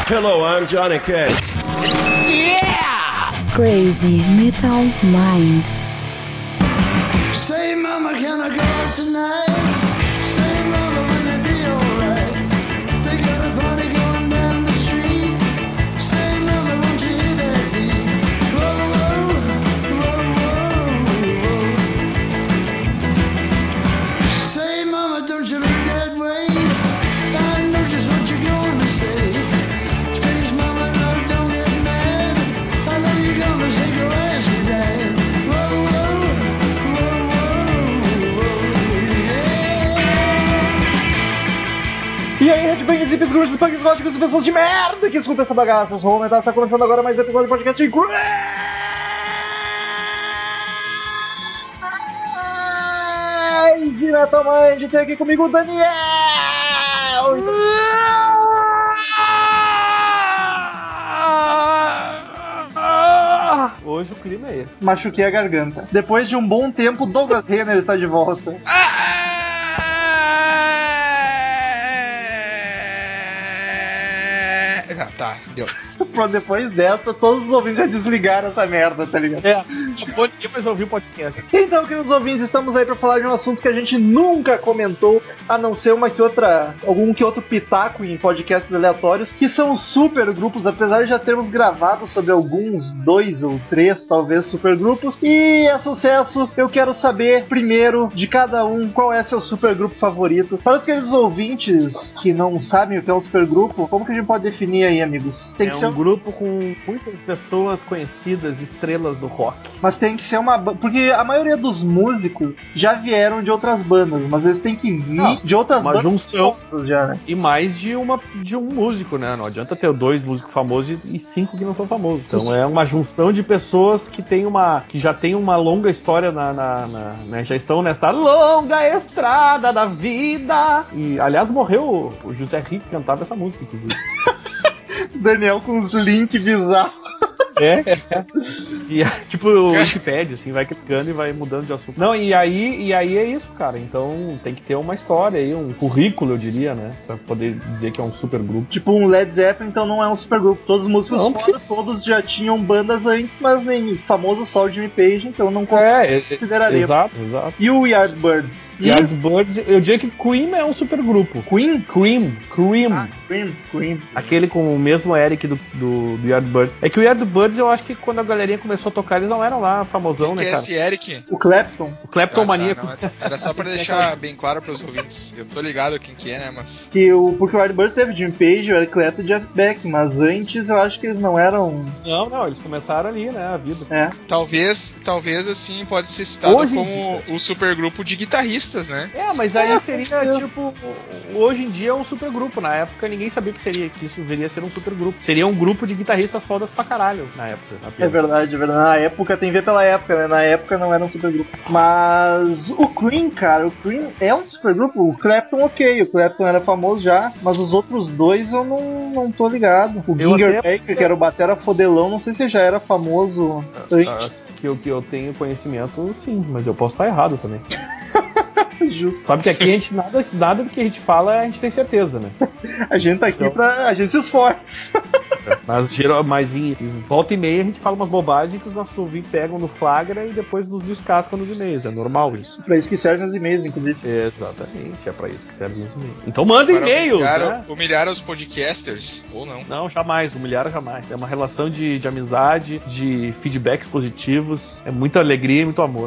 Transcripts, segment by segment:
Hello, I'm Johnny Cash. Yeah! Crazy Metal Mind. Say, mama, can I go out tonight? Say, mama, will it be alright? They got a party going down the street. Say, mama, won't you hear that beat? Whoa, whoa, whoa, whoa, whoa. Say, mama, don't you look that way? I know just what you're going to say. Please, mama, love, don't get mad. I know you're gonna say, go ask your dad. Whoa, whoa, whoa, whoa, yeah. E aí, headbangers, hippies, grunges, punks, góticos e pessoas de merda que escutam essa bagaça. Eu sou o Romental, está começando agora mais um episódio do podcast de Crazy Metal Mind. Tem aqui comigo o Daniel. Hoje o clima é esse. Machuquei a garganta. Depois de um bom tempo, Douglas Renner está de volta. Tá, deu. Depois dessa, todos os ouvintes já desligaram essa merda, tá ligado? Ninguém mais ouviu o podcast. Então, queridos ouvintes, estamos aí para falar de um assunto que a gente nunca comentou, a não ser algum que outro pitaco em podcasts aleatórios, que são os supergrupos, apesar de já termos gravado sobre alguns, 2 ou 3, talvez, supergrupos. E é sucesso, eu quero saber, primeiro, de cada um, qual é seu supergrupo favorito. Para os queridos ouvintes que não sabem o que é um supergrupo, como que a gente pode definir aí, amigos? Tem que ser um grupo com muitas pessoas conhecidas, estrelas do rock. Mas tem que ser porque a maioria dos músicos já vieram de outras bandas, mas eles têm que vir de outras uma bandas junção já, né? E mais de um músico, né? Não adianta ter 2 músicos famosos e 5 que não são famosos. Então é uma junção de pessoas que já tem uma longa história né? Já estão nessa longa estrada da vida. E aliás morreu o José Rico, que cantava essa música, inclusive. Daniel com uns links bizarros. E tipo o Wikipedia, assim, vai clicando e vai mudando de assunto. Não, e aí é isso, cara. Então tem que ter uma história aí, um currículo, eu diria, né? Pra poder dizer que é um supergrupo. Tipo um Led Zeppelin, então não é um supergrupo. Todos os músicos fodas, todos já tinham bandas antes, mas nem o famoso só o Jimmy Page, então não consideraremos. Exato. E o Yardbirds? Yardbirds, eu diria que Cream é um supergrupo. Queen? Cream. Cream. Aquele com o mesmo Eric do Yardbirds. É que o Yardbirds, eu acho que quando a galerinha começou a tocar, eles não eram lá famosão, né, cara? Quem é esse Eric? O Clapton. O Clapton maníaco. Não, era só pra deixar bem claro pros ouvintes. Eu tô ligado quem que é, né, mas... Porque o Yardbirds teve Jimmy Page, o Eric Clapton e o Jeff Beck, mas antes eu acho que eles não eram... Não, eles começaram ali, né, a vida. É. Talvez assim, pode ser citado hoje como o supergrupo de guitarristas, né? Mas aí seria, tipo, hoje em dia é um supergrupo. Na época ninguém sabia que isso viria a ser um supergrupo. Seria um grupo de guitarristas fodas pra caralho, na época. É verdade. Na época, tem a ver pela época, né? Na época não era um supergrupo. Mas o Cream, cara, o Cream é um supergrupo. O Clapton, ok, o Clapton era famoso já, mas os outros dois eu não tô ligado. O Ginger Baker, que era o batera fodelão, não sei se já era famoso antes. Que eu tenho conhecimento, sim, mas eu posso estar errado também. Justo. Sabe que aqui a gente, nada do que a gente fala, a gente tem certeza, né? A gente tá aqui a gente se esforça. Mas em volta e meia a gente fala umas bobagens que os nossos ouvintes pegam no flagra e depois nos descascam nos e-mails. É normal isso. Pra isso que servem os e-mails, inclusive. Exatamente, é pra isso que servem os e-mails. Então manda e-mails, né? Humilhar os podcasters, ou não? Não, jamais, humilhar jamais. É uma relação de amizade, de feedbacks positivos, é muita alegria e muito amor.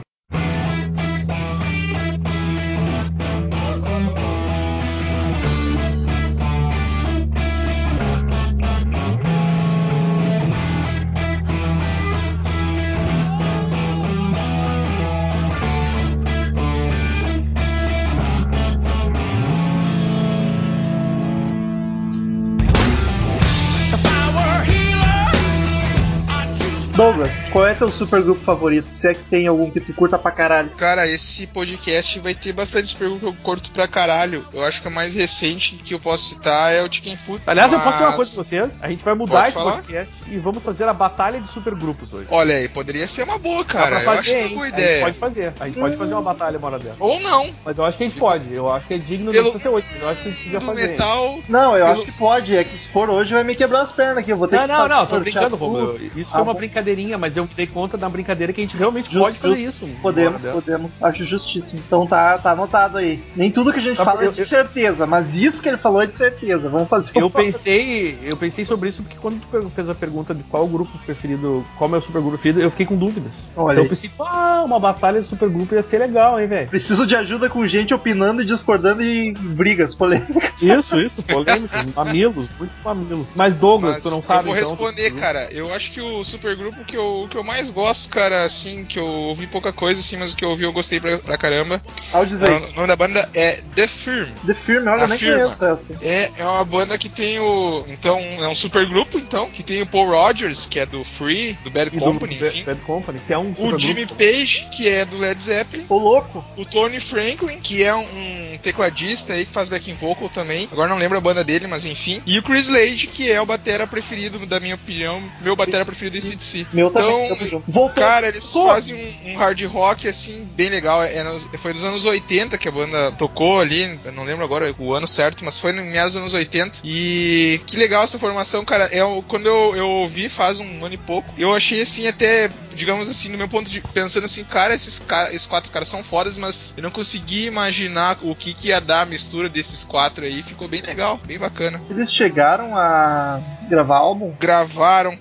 Douglas, qual é teu supergrupo favorito? Se é que tem algum que tu curta pra caralho. Cara, esse podcast vai ter bastante perguntas que eu curto pra caralho. Eu acho que a mais recente que eu posso citar é o Chicken Foot. Aliás, eu posso falar uma coisa pra vocês? A gente vai mudar Pode esse falar? podcast e vamos fazer a batalha de supergrupos hoje. Olha aí, poderia ser uma boa, Dá cara. pra Eu acho fazer, uma hein? boa A gente ideia. pode fazer. A gente pode fazer uma batalha uma hora dessa. Ou não. Mas eu acho que a gente pode. Eu acho que é digno, não Pelo precisa ser hoje, mas eu acho que a gente podia do fazer. metal. Não, eu Pelo- acho que pode. É que se for hoje vai me quebrar as pernas aqui. Eu vou ter que Não, tô sortear brincando, tudo. Romulo. Isso foi uma bom. brincadeirinha, mas eu me dei conta da brincadeira que a gente realmente Justo, pode fazer justo. isso. Podemos. Acho justíssimo. Então tá anotado aí. Nem tudo que a gente Tá, fala é eu- de certeza, mas isso que ele falou é de certeza. Vamos fazer Eu pensei sobre isso porque quando tu fez a pergunta de qual o grupo preferido, qual é o meu supergrupo preferido, eu fiquei com dúvidas. Olha Então aí. eu pensei, uma batalha de supergrupo ia ser legal, hein, velho? Preciso de ajuda com gente opinando e discordando e brigas polêmicas. Isso, polêmico, mamilos, muito mamilos. Mas Douglas, Mas tu não sabe, eu vou então, responder, cara. Eu acho que o supergrupo que eu mais gosto, cara, assim, que eu ouvi pouca coisa, assim, mas o que eu ouvi eu gostei pra caramba. Audizei. O nome da banda é The Firm. The Firm, olha, eu nem Afirma. conheço essa. É uma banda que tem o. Então, é um supergrupo, então, que tem o Paul Rogers, que é do Free, do Bad E Company, do enfim. Bad Company, que é um O supergrupo. Jimmy Page, que é do Led Zeppelin. Ô, louco. O Tony Franklin, que é um tecladista aí que faz backing vocal também. Agora não lembro a banda dele, mas enfim. E o Chris Slade, que é o batera preferido, da minha opinião, meu batera preferido desse DC. Meu também, Então, tamo junto. Voltou. cara, eles fazem um hard rock assim, bem legal. Foi dos anos 80 que a banda tocou ali, eu não lembro agora o ano certo, mas foi no meados dos anos 80. E que legal essa formação, cara. Quando eu ouvi faz um ano e pouco, eu achei assim, até, digamos assim, no meu ponto de pensando assim, cara, esses 4 caras são fodas, mas eu não consegui imaginar o que ia dar a mistura desses 4 aí. Ficou bem legal, bem bacana. Eles chegaram a gravar álbum? Gravaram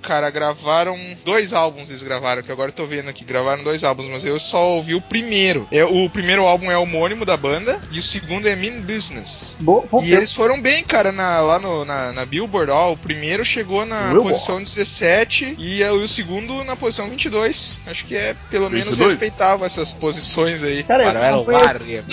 2 álbuns, eles gravaram, que agora eu tô vendo aqui, gravaram 2 álbuns, mas eu só ouvi o primeiro. O primeiro álbum é homônimo da banda, e o segundo é Mean Business. E eles foram bem, cara, lá na Billboard, ó, o primeiro chegou na posição 17 e o segundo na posição 22. Acho que é, pelo menos, 22? respeitava essas posições aí. Cara, Para eu não o conheço.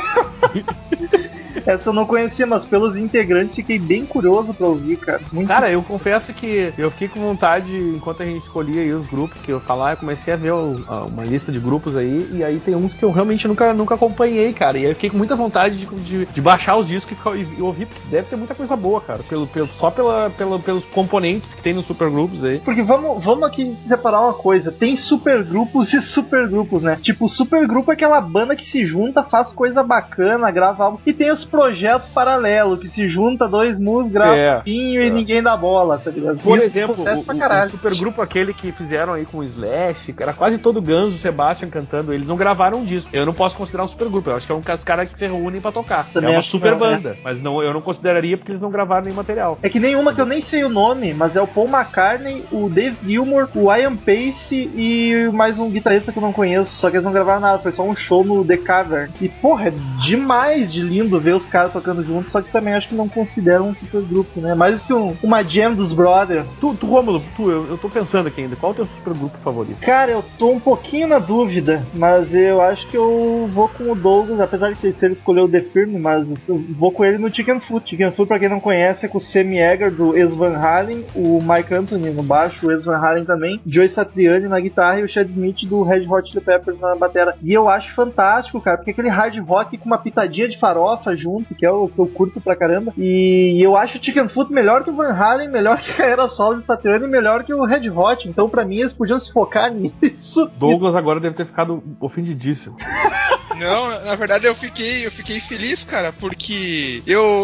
Essa eu não conhecia, mas pelos integrantes fiquei bem curioso pra ouvir, cara. Muito. Cara, eu confesso que eu fiquei com vontade, enquanto a gente escolhia aí os grupos que eu falar, eu comecei a ver uma lista de grupos aí, e aí tem uns que eu realmente nunca acompanhei, cara. E aí eu fiquei com muita vontade de baixar os discos e ouvir, porque deve ter muita coisa boa, cara. Só pelos componentes que tem nos supergrupos aí. Porque vamos aqui separar uma coisa. Tem supergrupos e supergrupos, né? Tipo, o supergrupo é aquela banda que se junta, faz coisa bacana, grava álbum. E tem os projetos paralelos, que se junta 2 músicos, grava pinho e ninguém dá bola, tá ligado? Por Isso exemplo, acontece pra caralho. o supergrupo aquele que fizeram aí com o Slash, era quase todo Guns, o Sebastian cantando, eles não gravaram um disco. Eu não posso considerar um supergrupo, eu acho que é um caras que se reúnem pra tocar. Também é uma acho super que não, banda, mas eu não consideraria porque eles não gravaram nenhum material. É que nenhuma que eu nem sei o nome, mas é o Paul McCartney, o Dave Gilmour, o Ian Pace e mais um guitarrista que eu não conheço, só que eles não gravaram nada, foi só um show no The Cavern. E porra, é demais de lindo ver os caras tocando juntos, só que também acho que não consideram um supergrupo, né? Mais que uma jam dos brothers. Rômulo, eu tô pensando aqui ainda, qual é o teu supergrupo favorito? Cara, eu tô um pouquinho na dúvida, mas eu acho que eu vou com o Douglas, apesar de que ele escolheu o The Firm, mas eu vou com ele no Chicken Foot. Chicken Foot, pra quem não conhece, é com o Sammy Hagar do Ex Van Halen, o Mike Anthony no baixo, o Ex Van Halen também, Joe Satriani na guitarra e o Chad Smith do Red Hot Chili Peppers na batera. E eu acho fantástico, cara, porque aquele hard rock com uma pitadinha de farofa junto, que é o que eu curto pra caramba. E eu acho o Chicken Foot melhor que o Van Halen, melhor que a Era Solo de Satriani, melhor que o Red Hot. Então, pra mim, eles podiam se focar nisso. Douglas agora deve ter ficado ofendidíssimo. Não, na verdade eu fiquei feliz, cara, porque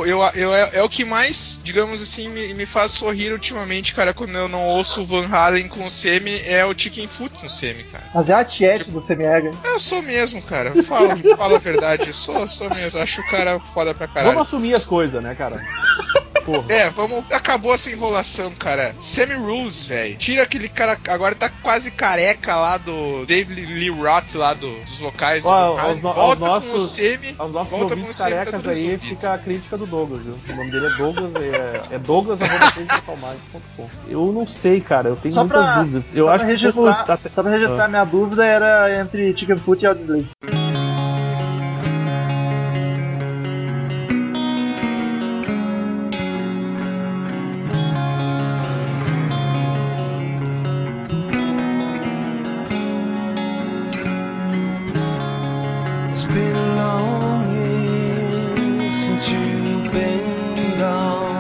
é o que mais, digamos assim, me faz sorrir ultimamente, cara, quando eu não ouço o Van Halen com o Semi, é o Chicken Foot com o Semi, cara. Mas é a tiete do Sammy Hagar. Eu sou mesmo, cara. Fala a verdade. Sou mesmo. Acho o cara foda pra caralho. Vamos assumir as coisas, né, cara? Porra. Acabou essa enrolação, cara. Sammy Rules, velho. Tira aquele cara. Agora tá quase careca lá do David Lee Roth, lá dos vocais. Volta com o Semi. Aos nossos Volta com o ouvintes Semi, tá carecas tudo aí resolvido. fica a crítica do Douglas, viu? O nome dele é Douglas, é Douglas@totalmage.com. Eu não sei, cara. Eu tenho muitas dúvidas. Eu acho que só pra registrar, minha dúvida era entre Chicken Foot e Audioslave. been a long year since you've been gone.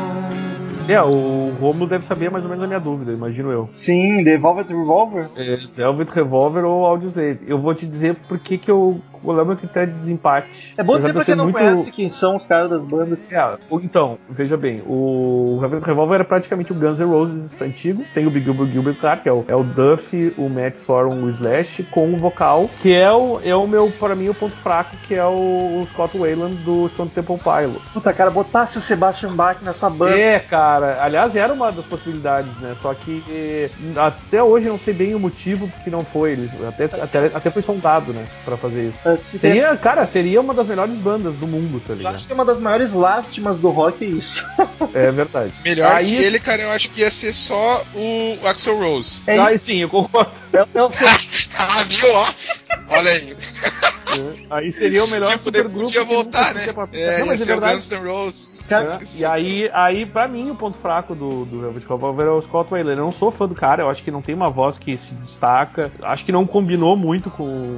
O Romulo deve saber mais ou menos a minha dúvida, imagino eu. Sim, The Velvet Revolver? Velvet Revolver ou Audioslave. Eu vou te dizer por que eu lembro que até desempate. É bom Apesar dizer de eu pra quem ser não muito... conhece quem são os caras das bandas. Então, veja bem, o Velvet Revolver era praticamente o Guns N' Roses antigo, sem o Big Gilbert, claro, que é o Duff, o Matt Sorum, o Slash, com o vocal, que é o meu, para mim, o ponto fraco, que é o Scott Weiland do Stone Temple Pilots. Puta, cara, botasse o Sebastian Bach nessa banda. Cara, aliás, era uma das possibilidades, né? Só que até hoje eu não sei bem o motivo porque não foi. Ele até foi sondado, né? Pra fazer isso. Seria uma das melhores bandas do mundo, tá Eu ligado? acho que uma das maiores lástimas do rock é isso. É verdade. Melhor que ele, cara, eu acho que ia ser só o Axl Rose. Sim, eu concordo. Viu, ó? Olha aí. Aí seria o melhor supergrupo. Podia voltar, né? Não, mas é verdade. Guns N' Roses. E aí, pra mim, o ponto fraco do Velvet Revolver é o Scott Weiland. Eu não sou fã do cara, eu acho que não tem uma voz que se destaca. Acho que não combinou muito com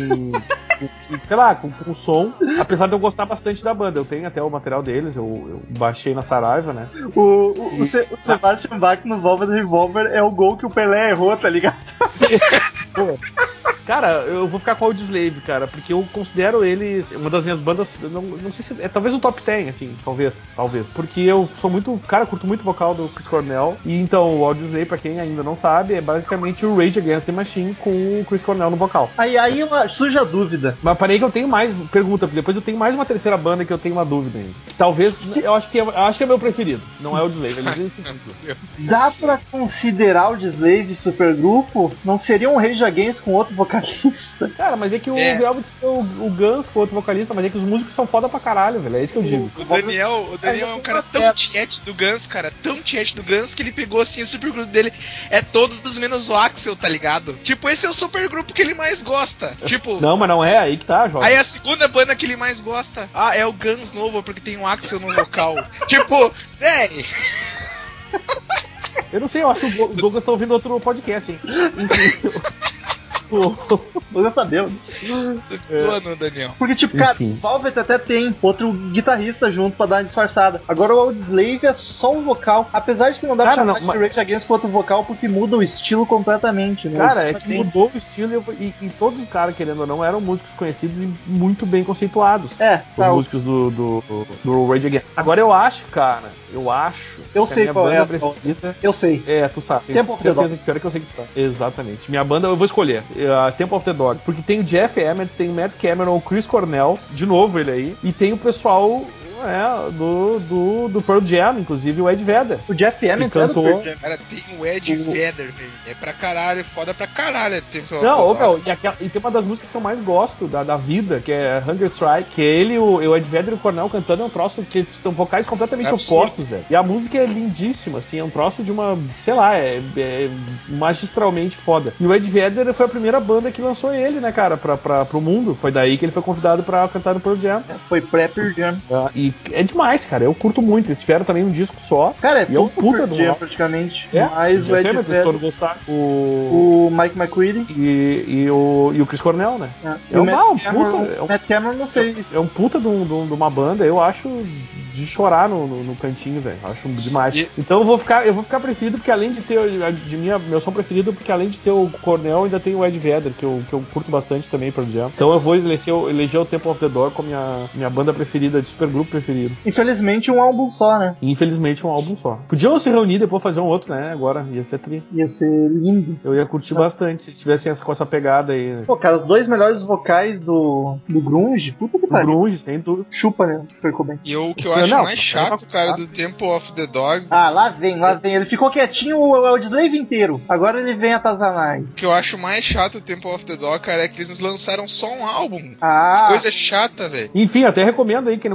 sei lá, com o som. Apesar de eu gostar bastante da banda. Eu tenho até o material deles, eu baixei na Saraiva, né? O Sebastian Bach no Velvet Revolver é o gol que o Pelé errou, tá ligado? Pô. Cara, eu vou ficar com o Audioslave, cara, porque eu considero eles uma das minhas bandas, não sei se talvez um top 10, assim, talvez, porque eu sou muito, cara, curto muito o vocal do Chris Cornell, e então o Audioslave, pra quem ainda não sabe, é basicamente o Rage Against the Machine com o Chris Cornell no vocal. Aí surge a dúvida. Mas parei que eu tenho mais pergunta, porque depois eu tenho mais uma terceira banda que eu tenho uma dúvida ainda. Que talvez, eu acho que é meu preferido, não é o Audioslave, ele é o segundo. Dá pra considerar o Audioslave supergrupo? Não seria um Rage Against com outro vocalista? Cara, mas é que o Velvet tem o Guns com outro vocalista, mas é que os músicos são foda pra caralho, velho. É isso que eu digo. O Daniel é um cara tão tiete do Guns, cara. Tão tiete do Guns que ele pegou assim o supergrupo dele. É todos menos o Axl, tá ligado? Tipo, esse é o supergrupo que ele mais gosta. Tipo. Não, mas não é aí que tá, Jorge. Aí a segunda banda que ele mais gosta. É o Guns novo, porque tem o Axl no vocal. Tipo, véi. Eu não sei, eu acho que o Douglas tá ouvindo outro podcast, hein? Enfim. Eu sabia. Tô te zoando, Daniel. Porque, tipo, cara, o Velvet até tem outro guitarrista junto pra dar uma disfarçada. Agora o Audioslave é só um vocal. Apesar de que não dá pra chamar de Rage Against com outro vocal, porque muda o estilo completamente, né? Cara, é que mudou o estilo e todos os caras, querendo ou não, eram músicos conhecidos e muito bem conceituados. Os músicos do Rage Against. Agora eu acho, cara, eu sei qual é a preferida. Eu sei. Tu sabe. Temple of the Dog. Pior é que eu sei que tu sabe. Exatamente. Minha banda, eu vou escolher. Temple of the Dog. Porque tem o Jeff Emmett, tem o Matt Cameron, o Chris Cornell, de novo ele aí, e tem o pessoal do Pearl Jam, inclusive o Ed Vedder. O Jeff Emmett cantou. Pearl Jam. Cara, tem o Ed Vedder, velho. É pra caralho, foda pra caralho. E tem uma das músicas que eu mais gosto da vida, que é Hunger Strike, que é ele, o Ed Vedder e o Cornell cantando, é um troço que são vocais completamente opostos, velho. E a música é lindíssima, assim, é um troço de uma, sei lá, é magistralmente foda. E o Ed Vedder foi a primeira banda que lançou ele, né, cara, pro mundo. Foi daí que ele foi convidado pra cantar no Pearl Jam. Foi pré-Pearl Jam. E é demais, cara. Eu curto muito. Eles tiveram também um disco só. Cara, é um puta do Jam, praticamente. Mas o Ed Vedder, o Mike McCready e o Chris Cornell, né? É um puta. O Matt Cameron, não sei. É um puta de uma banda. Eu acho de chorar no cantinho, velho. Acho demais. Então eu vou ficar preferido, porque além de ter meu som preferido, porque além de ter o Cornell, ainda tem o Ed Vedder, que eu curto bastante também, por exemplo. Então eu vou eleger o Temple of the Dog como minha banda preferida, de supergrupo preferido. Infelizmente um álbum só, né? Infelizmente um álbum só. Podiam se reunir depois fazer um outro, né? Agora ia ser Ia ser lindo. Eu ia curtir bastante se tivessem com essa pegada aí. Pô, cara, os dois melhores vocais do grunge, puta que pariu. Grunge, sem dúvida. Chupa, né? Ficou bem. E o que eu acho mais chato, cara, do Temple of the Dog... lá vem. Ele ficou quietinho o Audioslave inteiro. Agora ele vem atazanar. O que eu acho mais chato do Temple of the Dog, cara, é que eles lançaram só um álbum. Que coisa chata, velho. Enfim, até recomendo aí, quem não conhece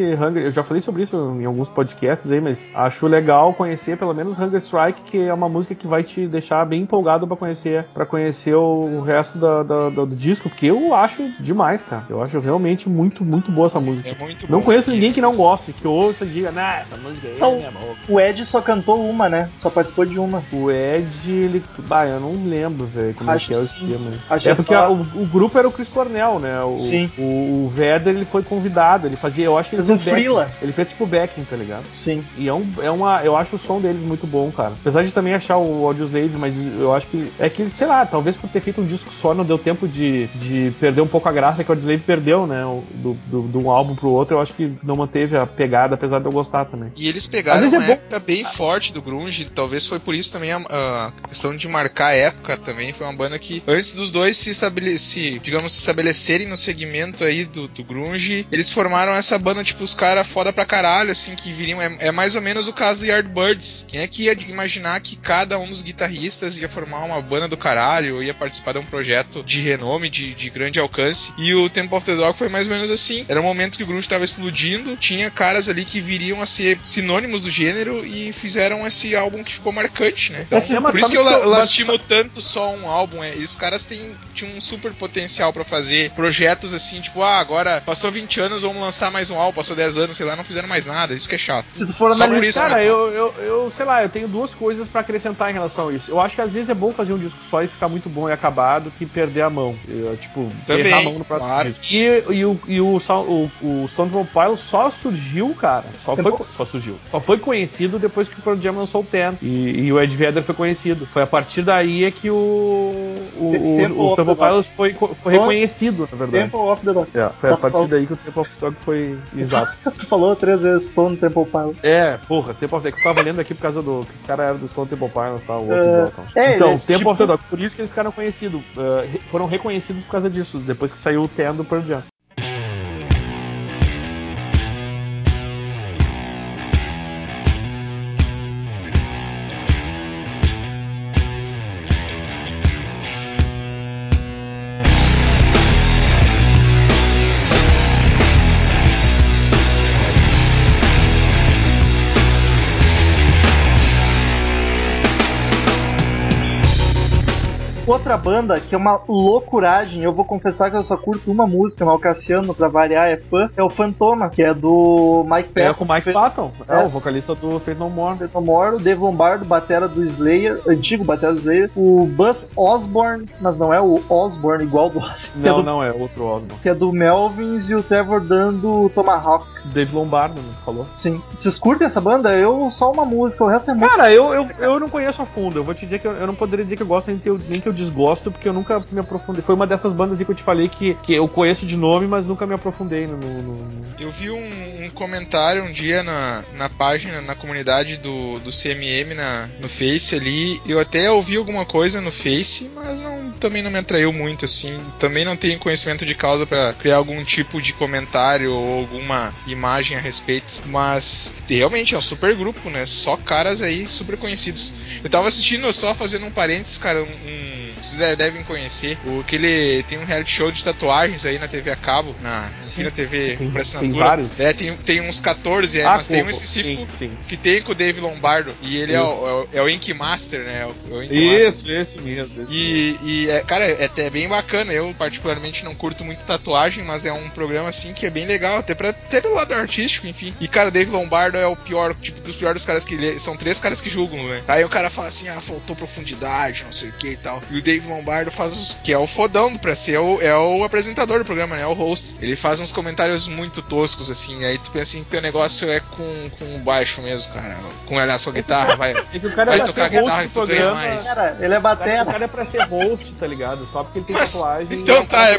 Hunger, eu já falei sobre isso em alguns podcasts aí, mas acho legal conhecer pelo menos Hunger Strike, que é uma música que vai te deixar bem empolgado pra conhecer o resto do disco, porque eu acho demais, cara. Eu acho realmente muito, muito boa essa música. É muito Não bom. conheço ninguém que não goste, que ouça e diga, essa música aí é minha boca. O Ed só cantou uma, né? Só participou de uma. O Ed, ele... eu não lembro, velho, como Acho é que é o sim. esquema. Acho É que porque só- o grupo era o Chris Cornell, né? Sim. O Vedder, ele foi convidado, ele fazia, eu acho que ele Fez um fez backing. freela. Ele fez tipo backing, tá ligado? Sim. E eu acho o som deles muito bom, cara. Apesar de também achar o Audioslave, mas eu acho que sei lá, talvez por ter feito um disco só não deu tempo de perder um pouco a graça que o Audioslave perdeu, né? De um álbum pro outro, eu acho que não manteve a pegada, apesar de eu gostar também. E eles Às pegaram vezes é uma bom. época bem forte do grunge, talvez foi por isso também a questão de marcar a época também, foi uma banda que antes dos dois se estabelecerem no segmento aí do grunge, eles formaram essa banda, tipo, os caras foda pra caralho, assim, que viriam, é mais ou menos o caso do Yardbirds. Quem é que ia imaginar que cada um dos guitarristas ia formar uma banda do caralho, ou ia participar de um projeto de renome, de grande alcance, e o Temple of the Dog foi mais ou menos assim. Era um momento que o grunge tava explodindo, tinha caras ali que viriam a ser sinônimos do gênero e fizeram esse álbum que ficou marcante, né? Então, por isso que eu lastimo tanto só um álbum, e os caras tinham um super potencial pra fazer projetos assim, tipo, agora passou 20 anos, vamos lançar mais um álbum, passou 10 anos, sei lá, não fizeram mais nada, isso que é chato. Se tu for Só analisar, por isso, cara, né? eu sei lá, eu tenho duas coisas pra acrescentar em relação a isso. Eu acho que às vezes é bom fazer um disco só e ficar muito bom e acabado que perder a mão. Tipo, Também, errar a mão no próximo claro. disco. E o Stone Temple Pilots só surgiu, cara. Só surgiu. Só foi conhecido depois que o Pearl Jam lançou o Ten. E o Ed Vedder foi conhecido. Foi a partir daí é que o Temple Pilots foi reconhecido, na verdade. Temple of the Dog. Foi a partir daí que o Temple of the Dog foi exato. Tu falou 3 vezes Stone Temple Pilots. Temple of the Dog, eu tava lendo aqui por causa que os caras eram do Stone Temple Pilots, tá? O outro idiota. Então, Temple of the Dog, por isso que eles ficaram conhecidos. Foram reconhecidos por causa disso, depois que saiu o Ten do Pearl Jam. Outra banda que é uma loucuragem, eu vou confessar que eu só curto uma música, mas o Cassiano, pra variar, é fã, é o Fantomas, que é do Mike Patton. É com o Mike Patton, o vocalista do Faith No More. Faith No More, o Dave Lombardo, batera do Slayer, antigo batera do Slayer, o Buzz Osborne, mas não é o Osborne igual do Ozzy. Não, é outro Osborne. Que é do Melvins, e o Trevor Dunn do Tomahawk. Dave Lombardo, né, falou? Sim. Vocês curtem essa banda? Eu só uma música, o resto é muito... Cara, eu não conheço a fundo. Eu vou te dizer que eu não poderia dizer que eu gosto nem que eu desgosto, porque eu nunca me aprofundei. Foi uma dessas bandas aí que eu te falei que eu conheço de nome, mas nunca me aprofundei no... Eu vi um comentário um dia na página, na comunidade do CMM no Face ali. Eu até ouvi alguma coisa no Face, mas também não me atraiu muito, assim. Também não tenho conhecimento de causa pra criar algum tipo de comentário ou alguma imagem a respeito. Mas realmente é um super grupo, né? Só caras aí super conhecidos. Eu tava assistindo, só fazendo um parênteses, cara, vocês devem conhecer. Aquele tem um reality show de tatuagens aí na TV a cabo, aqui na TV por assinatura. Tem vários? Tem uns 14, mas tem um específico que tem com o Dave Lombardo. E ele é o Ink Master, né? O Ink Master. Esse mesmo. Cara, é até bem bacana. Eu, particularmente, não curto muito tatuagem, mas é um programa, assim, que é bem legal, até pelo lado artístico, enfim. E, cara, o Dave Lombardo é o pior, tipo, dos piores caras são 3 caras que julgam, né? Aí o cara fala assim, faltou profundidade, não sei o que e tal. E o Dave Lombardo que é o fodão pra ser o apresentador do programa, né? É o host. Ele faz uns comentários muito toscos, assim. Aí tu pensa assim, que teu negócio é com baixo mesmo, cara. Aliás, com a guitarra, vai. É que o cara vai tocar guitarra que tu ganha mais. Cara, ele é batera. O cara é pra ser host, tá ligado? Só porque ele tem tatuagem. Então tá,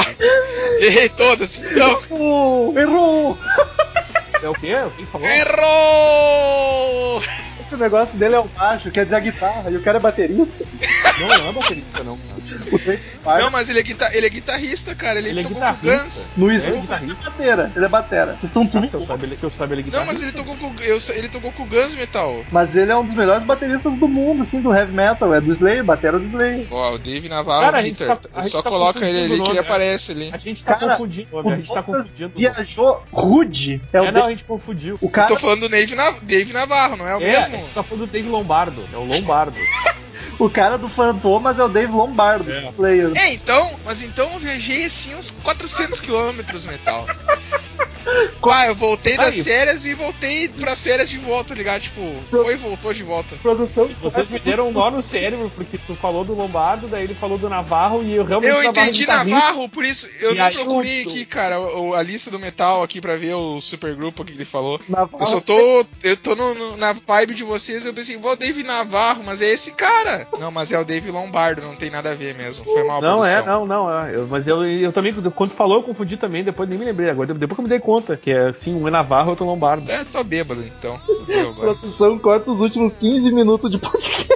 errei todas, então. Errou! É o quê? Quem falou? Errou! O negócio dele é o baixo, quer dizer a guitarra, e o cara é baterista. Não, ele não é baterista, não. O Dave Lombardo Não, mas ele é guitarrista, cara. Ele Ele é tocou com o guitarrista. Guns. no Ele é Smith guitarrista. ele é batera. Vocês estão tudo Que eu saiba, ele é Não, guitarrista. mas ele tocou com o Guns Metal. Mas ele é um dos melhores bateristas do mundo, assim, do heavy metal. É do Slayer, batera do Slayer. Ó, o Dave Navarro, Cara, a gente Peter. tá- a gente Só tá coloca ele confundindo ali o que nome, ele né? aparece ali. A gente tá Cara, confundindo, O a gente tá Douglas confundindo. viajou rude. É o É, não, a gente confundiu. o Eu cara, tô falando do Dave Navarro, não é o É, a mesmo? gente tá falando do Dave Lombardo. É o Lombardo. o cara do Fantomas é o Dave Lombardo. É. Slayer. Mas então eu viajei assim uns 400 quilômetros, Metal. Eu voltei das Aí. férias e voltei pras férias de volta, tá ligado? Tipo, foi e voltou de volta. Produção. Vocês me deram um nó no cérebro, porque tu falou do Lombardo, daí ele falou do Navarro, e eu realmente Eu Navarro é entendi guitarrista. Navarro, por isso eu E não aí procurei o- aqui, cara, a lista do metal aqui pra ver o supergrupo aqui que ele falou. Navarro. Eu só tô. Eu tô na vibe de vocês, eu pensei, vou o Dave Navarro, mas é esse cara. Não, mas é o Dave Lombardo, não tem nada a ver mesmo. Foi mal a Não, produção. mas eu também, quando falou, eu confundi também, depois nem me lembrei agora, depois que eu me dei conta, que é assim, um é Navarro e outro Lombardo. É, tô bêbado então. Fudeu agora. Produção corta os últimos 15 minutos de podcast.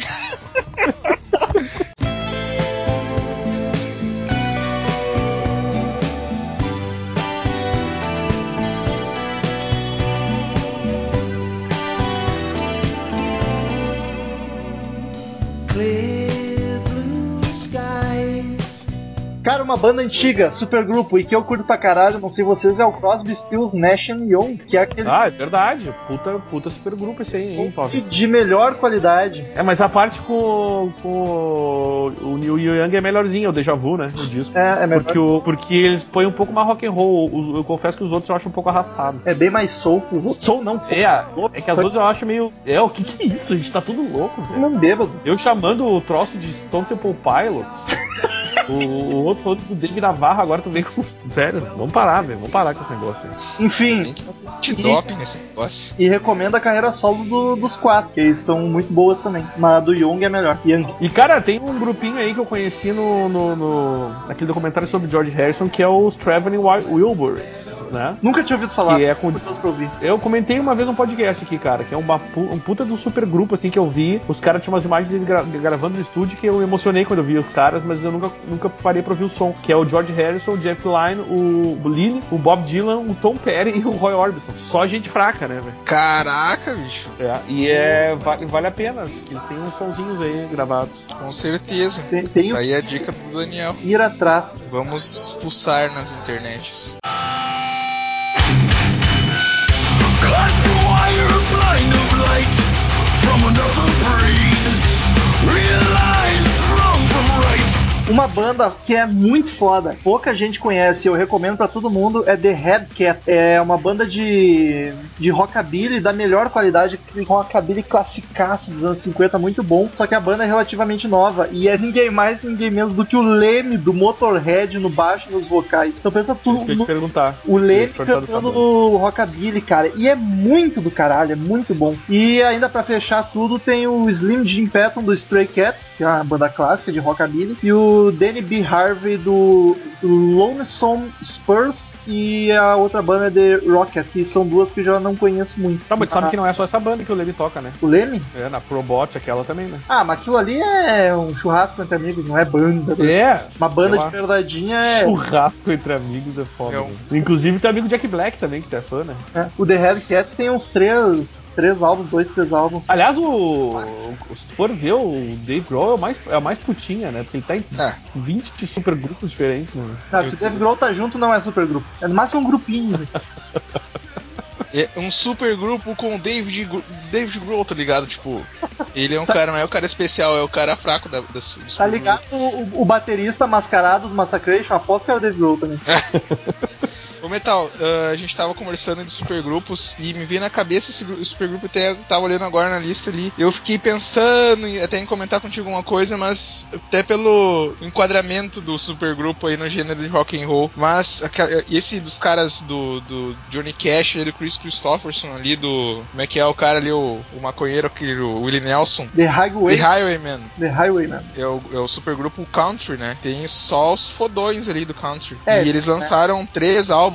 Clear blue skies. Cara, uma banda antiga, supergrupo, e que eu curto pra caralho, não sei vocês, é o Crosby, Stills, Nash Young, que é aquele Ah, é verdade, puta super grupo esse aí, hein, Paulo? de melhor qualidade. É, mas a parte com o Neil Young é melhorzinha, o Deja Vu, né, o disco. É melhor. Porque eles põem um pouco mais rock and roll, eu confesso que os outros eu acho um pouco arrastado. É bem mais soul que os outros. Soul não, É que as outras eu acho meio... O que é isso? A gente tá tudo louco, velho. não bêbado. Eu chamando o troço de Stone Temple Pilots... O outro falou do Dave Navarro, agora tu vem com... Sério, vamos parar, velho. Vamos parar com esse negócio aí. Enfim, Tem que antidoping nesse negócio. e recomendo a carreira solo dos quatro, que eles são muito boas também. Mas a do Young é melhor. Young. E, cara, tem um grupinho aí que eu conheci naquele documentário sobre George Harrison, que é os Traveling Wilburys, né? Nunca tinha ouvido falar. Que é com... Curioso pra ouvir. Eu comentei uma vez um podcast aqui, cara, que é um puta do super grupo, assim, que eu vi. Os caras tinham umas imagens deles gravando no estúdio que eu emocionei quando eu vi os caras, mas eu nunca parei pra ouvir o som. Que é o George Harrison, o Jeff Lynne, o Lynne, o Bob Dylan, o Tom Petty e o Roy Orbison. Só gente fraca, né, velho? Caraca, bicho. Vale a pena, porque eles têm uns sonzinhos aí gravados. Com certeza. Tem Tá aí a dica do Daniel. ir atrás. Vamos pulsar nas internets. Caught you while you're blind of light from another breed. Realize wrong from right. Uma banda que é muito foda, pouca gente conhece, eu recomendo pra todo mundo, é The Headcat. É uma banda de rockabilly da melhor qualidade, rockabilly classicaço dos anos 50, muito bom. Só que a banda é relativamente nova e é ninguém mais, ninguém menos do que o Leme do Motorhead no baixo e nos vocais. Então pensa Isso tudo que eu ia te perguntar. o Eu ia Leme te perguntar dessa cantando banda. no rockabilly, cara. E é muito do caralho, é muito bom. E ainda pra fechar tudo, tem o Slim Jim Patton do Stray Cats, que é uma banda clássica de rockabilly, e o Danny B. Harvey do Lonesome Spurs, e a outra banda é The Rocket, e são duas que eu já não conheço muito. Tá, mas tu sabe que não é só essa banda que o Leme toca, né? O Leme? É, na Probot, aquela também, né? Ah, mas aquilo ali é um churrasco entre amigos, não é banda. É. Uma banda sei lá. de verdadeinha é... Churrasco entre amigos é foda. É um- né? Inclusive tem amigo Jack Black também, que tu é fã, né? O The Headcat tem uns três álbuns, 3 álbuns. Aliás, se for ver, o Dave Grohl é a mais putinha, né? Porque ele tá em É. 20 super grupos diferentes, né? Não, se o Dave Grohl tá junto, não é supergrupo. É no máximo um grupinho. É um super grupo com o David Grohl, tá ligado? Tipo, ele é um cara, não é o cara especial, é o cara fraco do Tá super ligado o baterista mascarado do Massacration? Aposto que era o Dave Grohl também. Ô Metal, a gente tava conversando de supergrupos e me veio na cabeça esse supergrupo, até tava olhando agora na lista ali. Eu fiquei pensando até em comentar contigo uma coisa, mas até pelo enquadramento do supergrupo aí no gênero de rock and roll. Mas esse dos caras do Johnny Cash e do Chris Christopherson ali, como é que é o cara ali, o maconheiro, o Willie Nelson. The The Highwayman. Highwayman. É o supergrupo country, né? Tem só os fodões ali do country. É, e eles lançaram 3 álbuns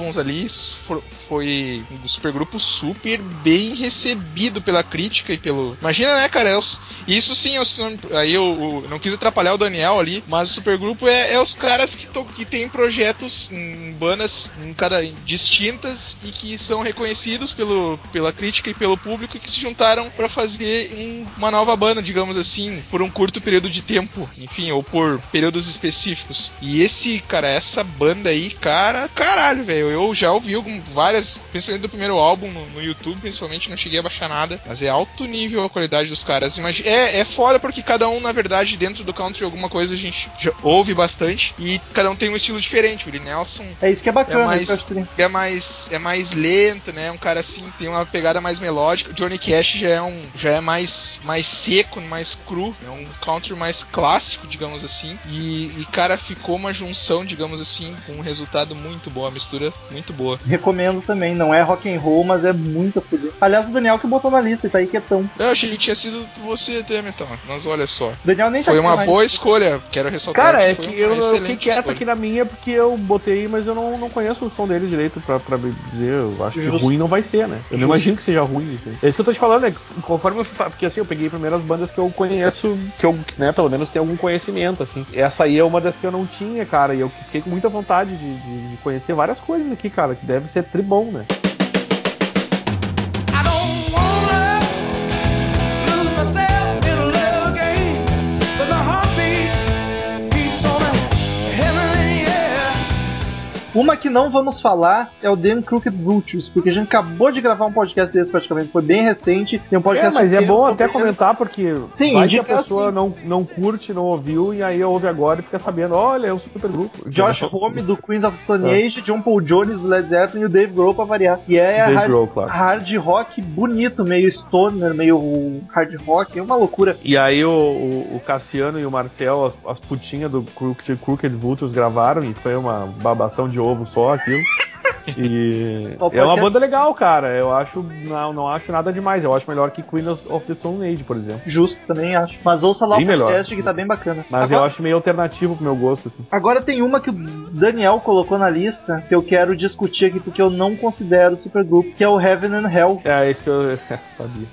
álbuns ali, foi um supergrupo super bem recebido pela crítica e pelo... Imagina, né, cara? Isso sim, aí eu não quis atrapalhar o Daniel ali, mas o supergrupo é os caras que tem projetos em bandas distintas e que são reconhecidos pela crítica e pelo público, e que se juntaram pra fazer uma nova banda, digamos assim, por um curto período de tempo, enfim, ou por períodos específicos. E essa banda aí, caralho, velho, eu já ouvi várias, principalmente do primeiro álbum no YouTube, principalmente, não cheguei a baixar nada, mas é alto nível a qualidade dos caras. É foda porque cada um, na verdade, dentro do country, alguma coisa a gente já ouve bastante, e cada um tem um estilo diferente. O Willie Nelson É isso que é bacana, isso que eu acho que... é mais lento, né? Um cara assim, tem uma pegada mais melódica. O Johnny Cash já é mais seco, mais cru, é um country mais clássico, digamos assim. E cara, ficou uma junção, digamos assim, com um resultado muito bom, a mistura muito boa. Recomendo também, não é rock and roll, mas é muito foder. Aliás, o Daniel que botou na lista, e tá aí quietão. Eu achei que tinha sido você até, Metal, mas olha só. Daniel nem tá Foi aqui uma mais. boa escolha, quero ressaltar. Cara, é foi que uma eu fiquei excelente quieto escolha. aqui na minha porque eu botei, mas eu não conheço o som deles direito pra me dizer. Eu acho que Justo. ruim não vai ser, né? Eu não imagino que seja ruim. Assim. É isso que eu tô te falando, né? Conforme eu... Porque assim, eu peguei primeiro as bandas que eu conheço, que eu, né, pelo menos tenho algum conhecimento, assim. Essa aí é uma das que eu não tinha, cara, e eu fiquei com muita vontade de conhecer várias coisas aqui, cara, que deve ser tribom, né? Uma que não vamos falar é o Damn Crooked Vultures, porque a gente acabou de gravar um podcast desse praticamente, foi bem recente, tem um podcast mas é inteiro bom sobre até eles. comentar, porque Sim, vai que a indicar, pessoa sim. não curte, não ouviu, e aí ouve agora e fica sabendo, olha, é um super grupo. Josh Homme do Queens of Stone Age, John Paul Jones do Led Zeppelin e o Dave Grohl pra variar. E é Dave Grohl, claro. hard rock bonito, meio stoner, meio hard rock, é uma loucura. E aí o Cassiano e o Marcel, as putinhas do Crooked Vultures gravaram, e foi uma babação de ovo só aquilo. E é uma banda legal, cara. Eu acho, não acho nada demais. Eu acho melhor que Queen of the Stone Age, por exemplo. Justo, também acho. Mas ouça lá bem o podcast melhor. Que tá bem bacana. Mas agora, eu acho meio alternativo pro meu gosto, assim. Agora tem uma que o Daniel colocou na lista que eu quero discutir aqui porque eu não considero supergrupo, que é o Heaven and Hell. É isso que eu sabia.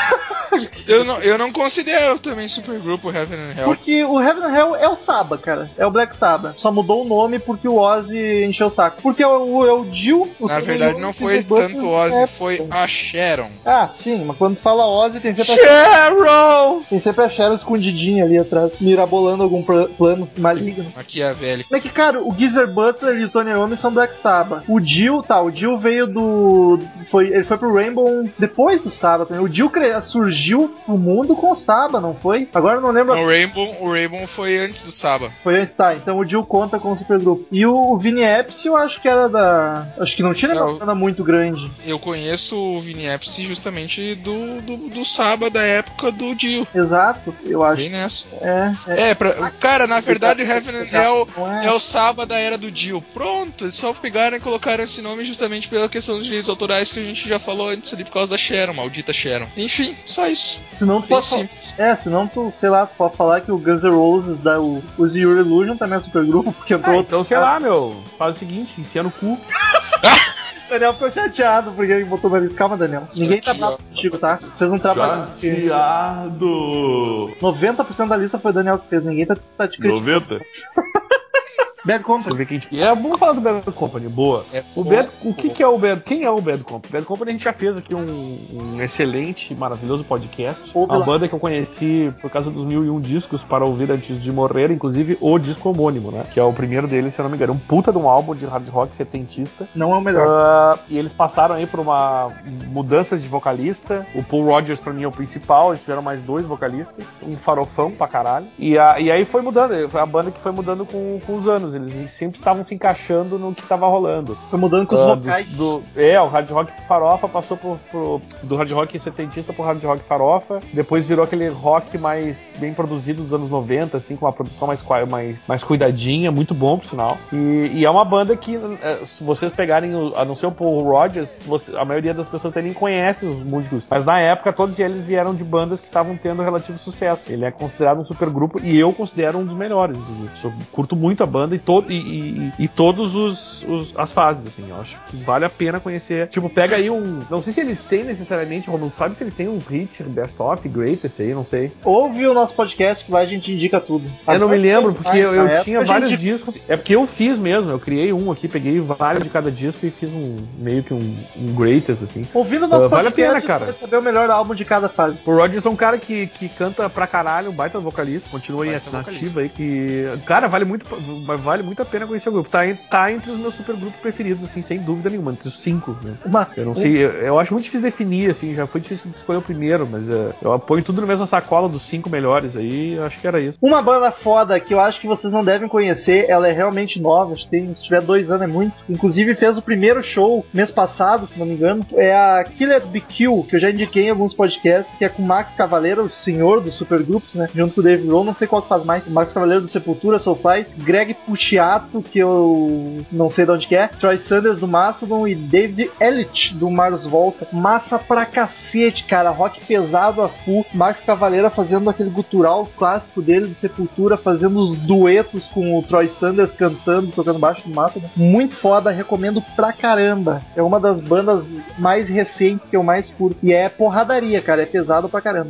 Eu não considero também supergrupo Heaven and Hell. Porque o Heaven and Hell é o Saba, cara. É o Black Sabbath. Só mudou o nome porque o Ozzy encheu o saco. Porque é o Jill... Na verdade não foi tanto o Ozzy, foi a Sharon. Ah, sim. Mas quando fala Ozzy tem sempre Sharon! Tem sempre a Sharon escondidinha ali atrás, mirabolando algum plano maligno. Maquiavélico. Mas que, cara, o Geezer Butler e o Tony Iommi são Black Sabbath. O Dio veio do... Ele foi pro Rainbow depois do Sabbath. O Dio surgiu pro mundo com o Sabbath, não foi? Agora eu não lembro. Não, o Rainbow foi antes do Sabbath. Foi antes, tá. Então o Dio conta com o supergrupo. E o Vinny Appice eu acho que era da... Acho que não tinha uma banda muito grande. Eu conheço o Vinny Appice justamente do Sabbath da época do Dio. Exato, eu acho. Bem nessa. Cara, na verdade o Heaven and Hell é o Sabbath da era do Dio. Pronto, eles só pegaram e colocaram esse nome justamente pela questão dos direitos autorais que a gente já falou antes ali por causa da Sharon, maldita Sharon. Enfim, só isso. Senão tu pode senão tu, sei lá, tu pode falar que o Guns N' Roses da o Your Illusion também é supergrupo, porque entrou então sei lá, meu, faz o seguinte, enfia no cu. Daniel ficou chateado porque ele botou na lista. Calma, Daniel. Ninguém tá bravo contigo, tá? Fez um trabalho. Chateado! 90% da lista foi o Daniel que fez. Ninguém tá te criticando. 90? Bad Company. Vamos falar do Bad Company, boa. Quem é o Bad Company? Bad Company a gente já fez aqui um excelente, maravilhoso podcast. Uma banda que eu conheci por causa dos 1001 discos para ouvir antes de morrer, inclusive o disco homônimo, né? Que é o primeiro deles, se eu não me engano. Um puta de um álbum de hard rock setentista. Não é o melhor. E eles passaram aí por uma mudanças de vocalista. O Paul Rodgers pra mim é o principal, eles tiveram mais 2 vocalistas, um farofão pra caralho. E aí foi mudando, foi a banda que foi mudando com os anos. Eles sempre estavam se encaixando no que estava rolando. Foi mudando com os vocais. O hard rock farofa passou do hard rock setentista pro hard rock farofa. Depois virou aquele rock mais bem produzido dos anos 90, assim, com uma produção mais cuidadinha, muito bom, por sinal. E é uma banda que, se vocês pegarem, a não ser o Paul Rodgers, a maioria das pessoas nem conhece os músicos. Mas na época, todos eles vieram de bandas que estavam tendo relativo sucesso. Ele é considerado um supergrupo e eu considero um dos melhores. Eu curto muito a banda e todos as fases, assim. Eu acho que vale a pena conhecer. Tipo, pega aí não sei se eles têm necessariamente, Romulo, sabe se eles têm uns hits, best of, greatest aí, não sei. Ouve o nosso podcast que lá a gente indica tudo. Eu não me lembro, porque eu época, tinha vários discos. É porque eu fiz mesmo, eu criei um aqui, peguei vários de cada disco e fiz meio que um greatest, assim. Ouvindo o nosso vale podcast, a pena, cara. vai saber o melhor álbum de cada fase. O Rodgers é um cara que canta pra caralho, um baita vocalista, continua em ativa aí, que... Cara, vale muito a pena conhecer o grupo. Tá entre os meus supergrupos preferidos, assim, sem dúvida nenhuma, entre os 5, né? Eu não sei, eu acho muito difícil definir, assim, já foi difícil de escolher o primeiro, mas eu apoio tudo na mesma sacola dos 5 melhores aí, eu acho que era isso. Uma banda foda que eu acho que vocês não devem conhecer, ela é realmente nova, acho que se tiver 2 anos é muito. Inclusive fez o primeiro show mês passado, se não me engano, é a Killer Be Kill, que eu já indiquei em alguns podcasts, que é com o Max Cavaleira, o senhor dos supergrupos, né? Junto com o Dave Grohl, não sei qual que faz mais. O Max Cavaleira do Sepultura, Soulfly, Greg Puciato, que eu não sei de onde que é, Troy Sanders do Mastodon e David Elliott do Mars Volta. Massa pra cacete, cara. Rock pesado a full. Max Cavaleira fazendo aquele gutural clássico dele do Sepultura, fazendo os duetos com o Troy Sanders cantando, tocando baixo do Mastodon. Muito foda, recomendo pra caramba. É uma das bandas mais recentes que eu mais curto. E é porradaria, cara. É pesado pra caramba.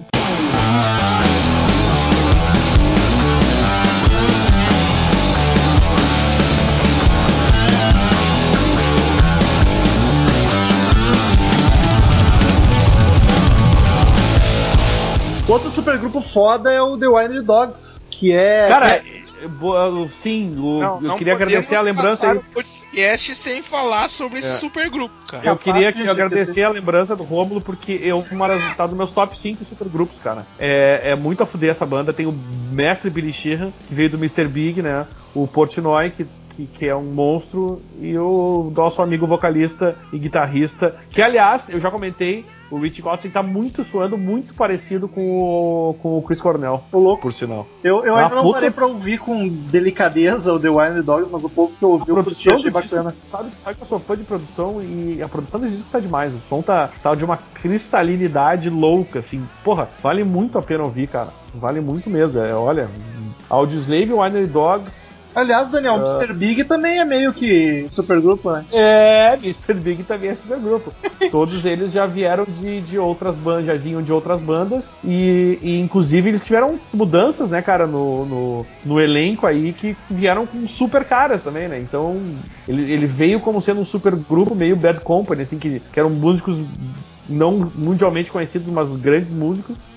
Outro supergrupo foda é o The Wild Dogs, que é... Cara, sim, eu queria agradecer a lembrança aí. O podcast sem falar sobre esse supergrupo, cara. Eu queria agradecer a lembrança do Rômulo, porque tá nos meus top 5 supergrupos, cara. É muito a fuder essa banda. Tem o mestre Billy Sheehan, que veio do Mr. Big, né? O Portnoy, que é um monstro, e o nosso amigo vocalista e guitarrista, que aliás, eu já comentei, o Rich Godson tá soando muito parecido com o Chris Cornell, o louco, por sinal. Eu ainda não parei pra ouvir com delicadeza o The Wild Dogs, mas o pouco que eu ouvi, eu achei bacana. Sabe que eu sou fã de produção, e a produção desse disco tá demais, o som tá de uma cristalinidade louca, assim, porra, vale muito a pena ouvir, cara, vale muito mesmo, olha, Audioslave, Wild Dogs. Aliás, Daniel, Mr. Big também é meio que supergrupo, né? Mr. Big também é supergrupo. Todos eles já vieram de outras bandas, já vinham de outras bandas, e inclusive eles tiveram mudanças, né, cara, no elenco aí, que vieram com super caras também, né? Então, ele veio como sendo um supergrupo meio Bad Company, assim, que eram músicos não mundialmente conhecidos, mas grandes músicos,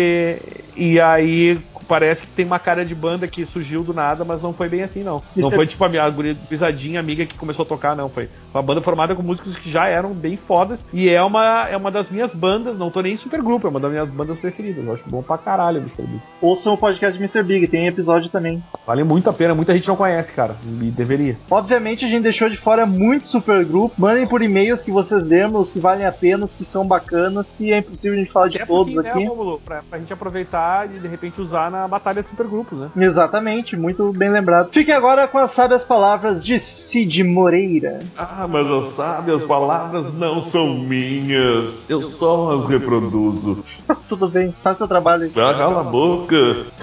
e aí parece que tem uma cara de banda que surgiu do nada, mas não foi bem assim, não. Não foi tipo a minha pisadinha amiga que começou a tocar, não. Foi uma banda formada com músicos que já eram bem fodas, e é uma das minhas bandas, não tô nem em supergrupo, é uma das minhas bandas preferidas. Eu acho bom pra caralho o Mr. Big. Ouçam o podcast de Mr. Big, tem episódio também. Vale muito a pena, muita gente não conhece, cara, e deveria. Obviamente a gente deixou de fora muito supergrupo. Mandem por e-mails que vocês lembram, os que valem a pena, os que são bacanas, que é impossível a gente falar de todos aqui. Né, Romulo, pra gente aproveitar e de repente usar na batalha de supergrupos, né? Exatamente, muito bem lembrado. Fique agora com as sábias palavras de Cid Moreira. Mas as sábias palavras não são minhas. Eu só as reproduzo. Tudo bem, faz seu trabalho aí. Cala a boca.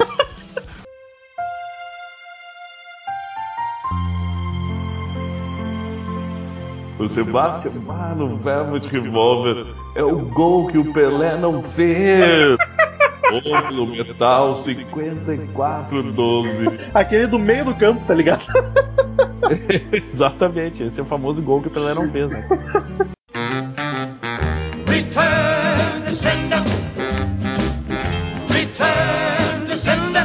O Sebastian Bach no Velvet Revolver é o gol que o Pelé não fez. Pelo Metal 54-12. Aquele do meio do campo, tá ligado? Exatamente, esse é o famoso gol que o Pelé não fez, né? Return to sender. Return to sender.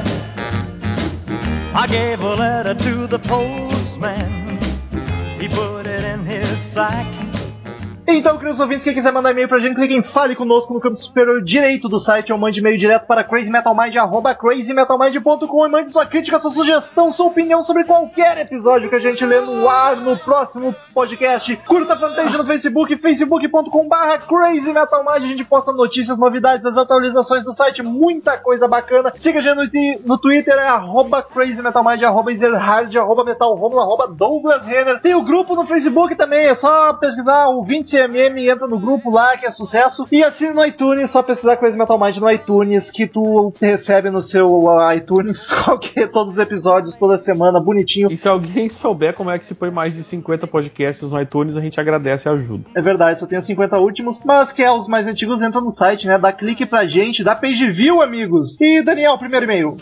I gave a letter to the postman. He put it in his sack. Então, queridos ouvintes, quem quiser mandar e-mail pra gente, clique em Fale Conosco no canto superior direito do site ou mande e-mail direto para crazymetalmind@crazymetalmind.com e mande sua crítica, sua sugestão, sua opinião sobre qualquer episódio que a gente lê no ar no próximo podcast. Curta a fanpage no Facebook, facebook.com/crazymetalmind. A gente posta notícias, novidades, as atualizações do site, muita coisa bacana. Siga a gente no Twitter, é @crazymetalmind, @ezerhard, @metalromulo, @douglasrenner. Tem o grupo no Facebook também, é só pesquisar o 25 CMM, entra no grupo lá, que é sucesso. E assine no iTunes, só pesquisar Crazy Metal Mind no iTunes, que tu recebe no seu iTunes todos os episódios, toda semana, bonitinho. E se alguém souber como é que se põe mais de 50 podcasts no iTunes, a gente agradece a ajuda. É verdade, só tem os 50 últimos, mas quer os mais antigos, entra no site, né? Dá clique pra gente, dá page view, amigos. E Daniel, primeiro e-mail.